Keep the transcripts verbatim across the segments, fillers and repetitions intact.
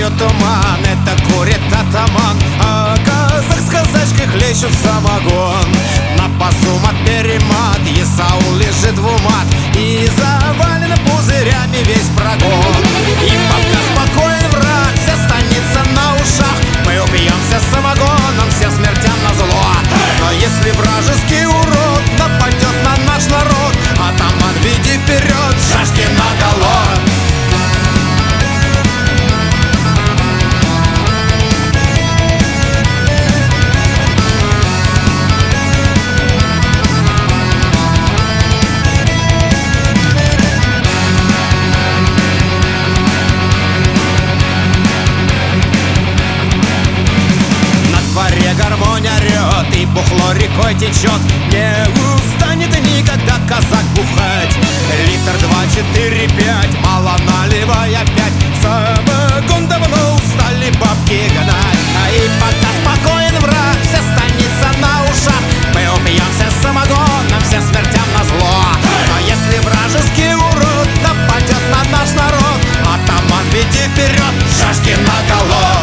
ночью туман, это курит атаман, а казах с казачкой хлещут самогон. На пасу мат-перемат, Исаул лежит в умат, и завален пузырями весь прогон. И пока спокоен враг, вся станица на ушах, мы убьемся самогоном, всем смертям назло. Но если вражеский урод нападет на наш народ, атаман, веди вперед, шашки наголо. Гармонь орет, и бухло рекой течет, не устанет никогда казак бухать. Литр, два, четыре, пять, мало наливай опять, самогон давно устали бабки гнать. А и пока спокоен враг, вся станица на ушах, мы убьемся самогоном, всем смертям назло. Но если вражеский урод нападет на наш народ, атаман, веди вперед, шашки наголо.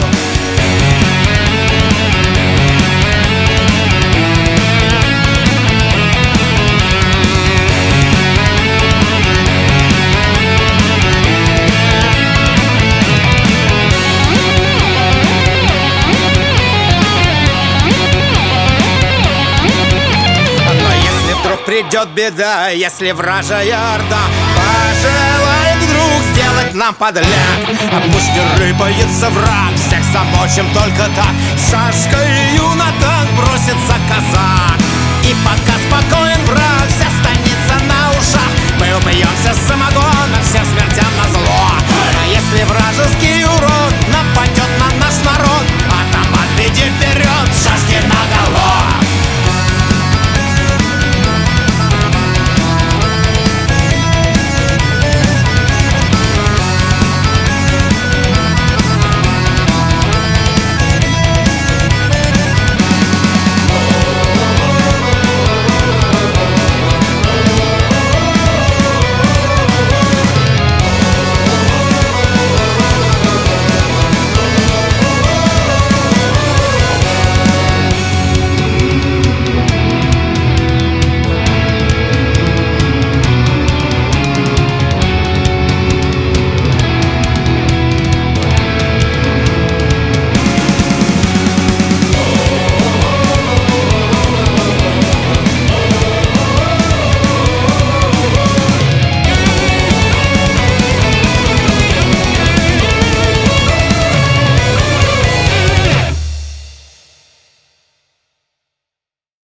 Придет беда, если вражья орда пожелает вдруг сделать нам подляк. Пусть не рыпается враг, всех замочим только так, шашкою на танк бросится казак. И пока спокоен враг, вся станица на ушах, мы убьемся самогоном, всем смертям назло. А если вражеский